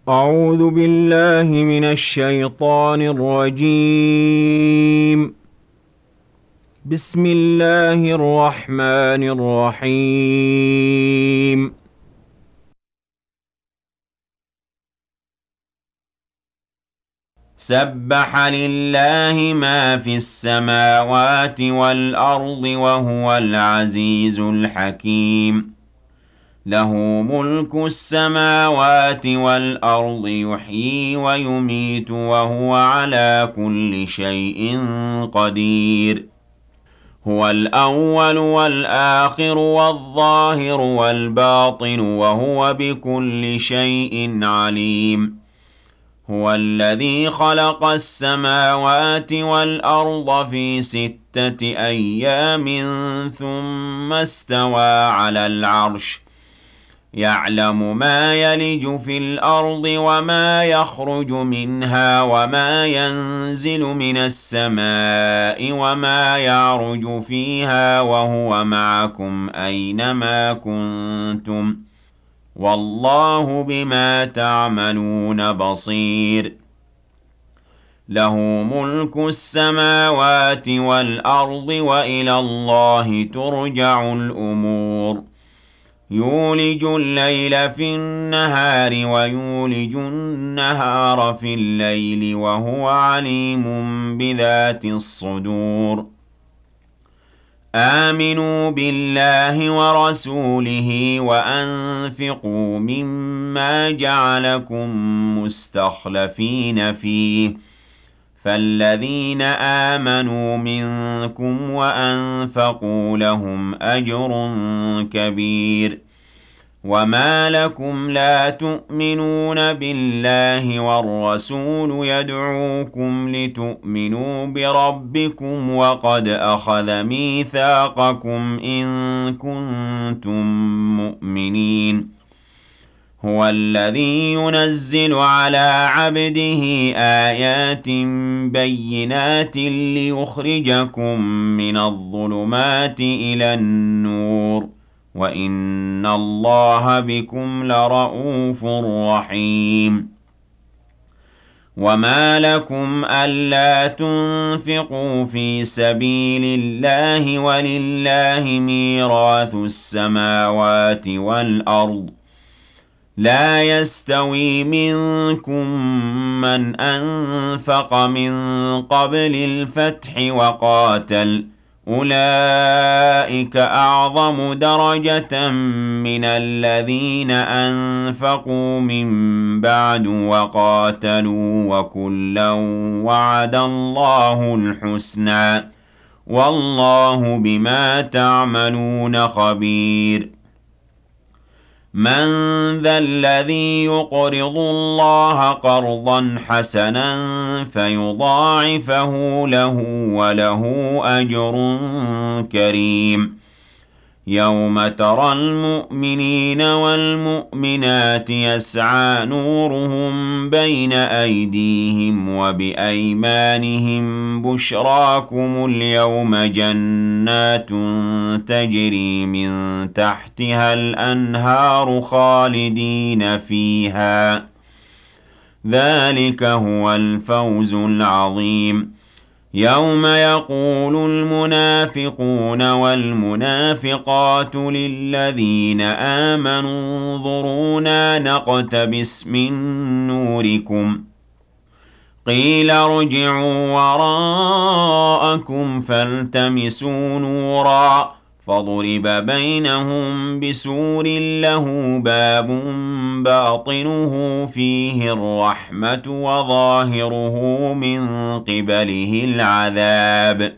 أعوذ بالله من الشيطان الرجيم. بسم الله الرحمن الرحيم. سبح لله ما في السماوات والأرض وهو العزيز الحكيم. له ملك السماوات والأرض يحيي ويميت وهو على كل شيء قدير. هو الأول والآخر والظاهر والباطن وهو بكل شيء عليم. هو الذي خلق السماوات والأرض في 6 أيام ثم استوى على العرش. يعلم ما يلج في الأرض وما يخرج منها وما ينزل من السماء وما يعرج فيها وهو معكم أينما كنتم والله بما تعملون بصير. له ملك السماوات والأرض وإلى الله ترجع الأمور. يولج الليل في النهار ويولج النهار في الليل وهو عليم بذات الصدور. آمنوا بالله ورسوله وأنفقوا مما جعلكم مستخلفين فيه. فالذين آمنوا منكم وأنفقوا لهم أجر كبير. وما لكم لا تؤمنون بالله والرسول يدعوكم لتؤمنوا بربكم وقد أخذ ميثاقكم إن كنتم مؤمنين. هو الذي ينزل على عبده آيات بينات ليخرجكم من الظلمات إلى النور وإن الله بكم لرءوف رحيم. وما لكم ألا تنفقوا في سبيل الله ولله ميراث السماوات والأرض. لا يستوي منكم من أنفق من قبل الفتح وقاتل أولئك أعظم درجة من الذين أنفقوا من بعد وقاتلوا وكلا وعد الله الحسنى والله بما تعملون خبير. من ذا الذي يقرض الله قرضا حسنا فيضاعفه له وله أجر كريم. يوم ترى المؤمنين والمؤمنات يسعى نورهم بين أيديهم وبأيمانهم بشراكم اليوم جنات تجري من تحتها الأنهار خالدين فيها. ذلك هو الفوز العظيم. يوم يقول المنافقون والمنافقات للذين آمنوا انظرونا نقتبس من نوركم قيل ارجعوا وراءكم فالتمسوا نورا فضرب بينهم بسور له باب باطنه فيه الرحمة وظاهره من قبله العذاب.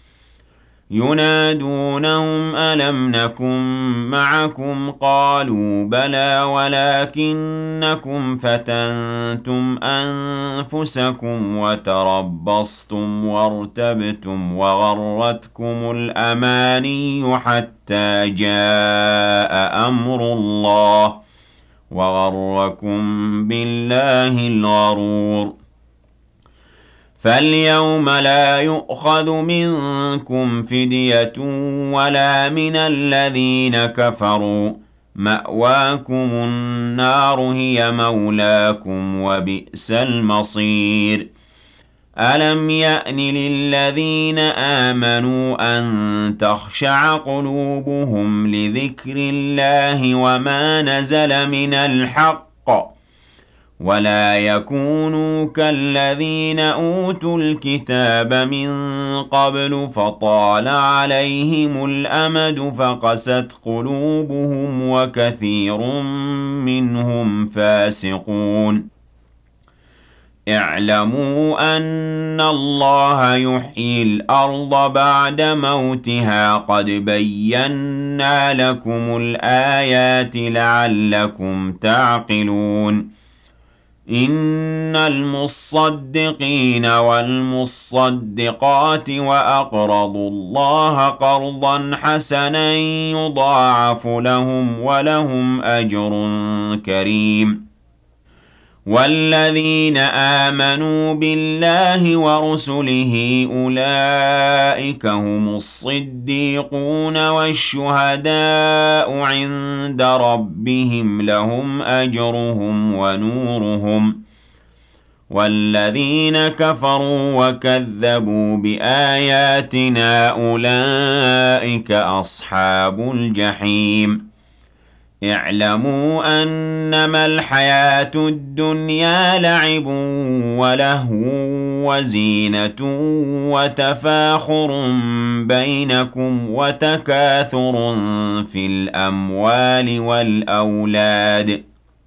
ينادونهم ألم نكن معكم قالوا بلى ولكنكم فتنتم أنفسكم وتربصتم وارتبتم وغرتكم الأماني حتى جاء أمر الله وغركم بالله الغرور. فاليوم لا يؤخذ منكم فدية ولا من الذين كفروا مأواكم النار هي مولاكم وبئس المصير ألم يأن للذين آمنوا أن تخشع قلوبهم لذكر الله وما نزل من الحق ولا يكونوا كالذين أوتوا الكتاب من قبل فطال عليهم الأمد فقست قلوبهم وكثير منهم فاسقون اعلموا أن الله يحيي الأرض بعد موتها قد بينا لكم الآيات لعلكم تعقلون إن المصدقين والمصدقات وأقرضوا الله قرضا حسنا يضاعف لهم ولهم أجر كريم والذين آمنوا بالله ورسله أولئك هم الصديقون والشهداء عند ربهم لهم أجرهم ونورهم والذين كفروا وكذبوا بآياتنا أولئك أصحاب الجحيم اعلموا أنما الحياة الدنيا لعب ولهو وزينة وتفاخر بينكم وتكاثر في الأموال والأولاد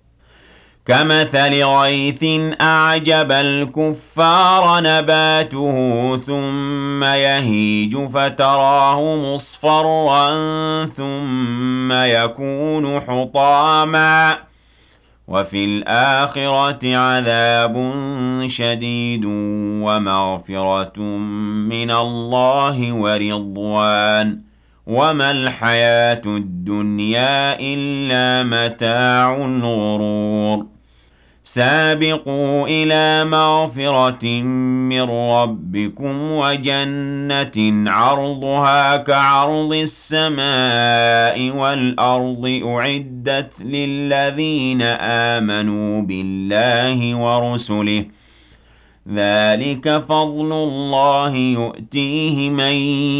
كمثل غيث أعجب الكفار نباته ثم يهيج فتراه مصفرا ثم يكون حطاما وفي الآخرة عذاب شديد ومغفرة من الله ورضوان وما الحياة الدنيا إلا متاع الغرور سابقوا إلى مغفرة من ربكم وجنة عرضها كعرض السماء والأرض أعدت للذين آمنوا بالله ورسله ذلك فضل الله يؤتيه من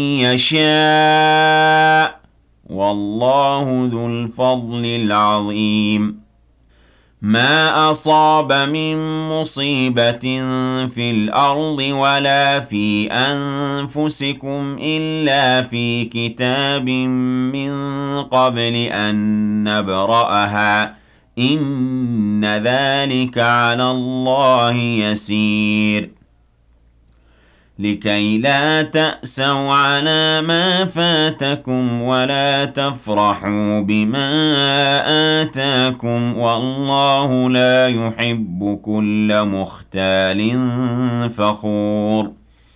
يشاء والله ذو الفضل العظيم ما أصاب من مصيبة في الأرض ولا في أنفسكم إلا في كتاب من قبل أن نبرأها إن ذلك على الله يسير لكي لا تأسوا على ما فاتكم ولا تفرحوا بما آتاكم والله لا يحب كل مختال فخور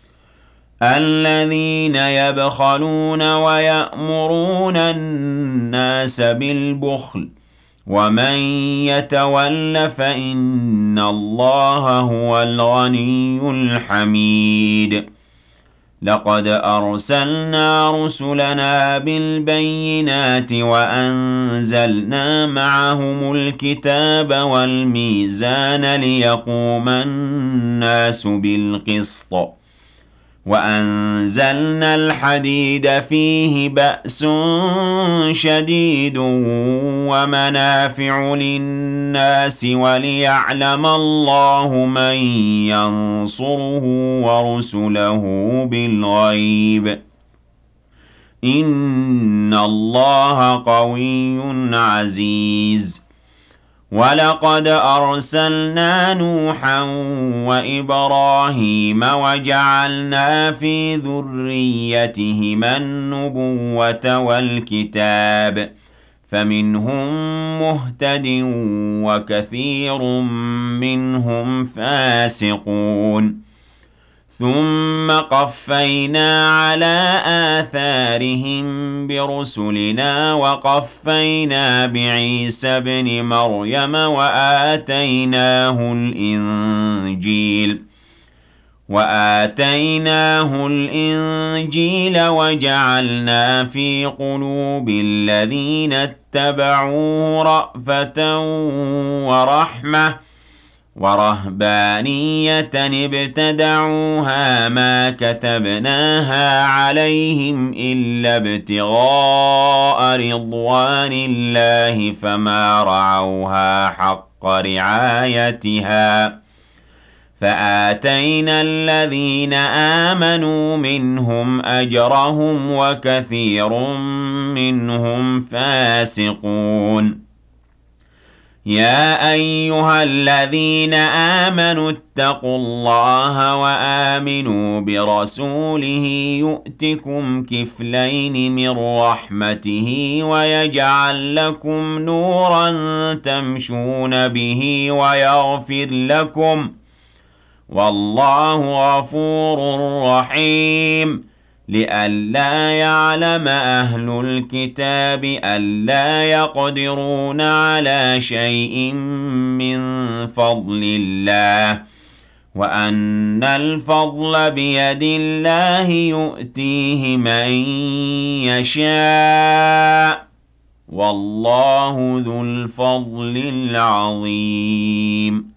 الذين يبخلون ويأمرون الناس بالبخل ومن يتول فإن الله هو الغني الحميد لقد أرسلنا رسلنا بالبينات وأنزلنا معهم الكتاب والميزان ليقوم الناس بالقسط وأنزلنا الحديد فيه بأس شديد ومنافع للناس وليعلم الله من ينصره ورسله بالغيب إن الله قوي عزيز ولقد أرسلنا نوحا وإبراهيم وجعلنا في ذريتهما النبوة والكتاب فمنهم مهتد وكثير منهم فاسقون ثم قفينا على آثارهم برسلنا وقفينا بعيسى ابن مريم وآتيناه الإنجيل وآتيناه الإنجيل وجعلنا في قلوب الذين اتبعوه رأفة ورحمة ورهبانية ابتدعوها ما كتبناها عليهم إلا ابتغاء رضوان الله فما رعوها حق رعايتها فآتينا الذين آمنوا منهم أجرهم وكثير منهم فاسقون يا أيها الذين آمنوا اتقوا الله وآمنوا برسوله يؤتكم كفلين من رحمته ويجعل لكم نورا تمشون به ويغفر لكم والله غفور رحيم لئلا يعلم أهل الكتاب ألا يقدرون على شيء من فضل الله وأن الفضل بيد الله يؤتيه من يشاء والله ذو الفضل العظيم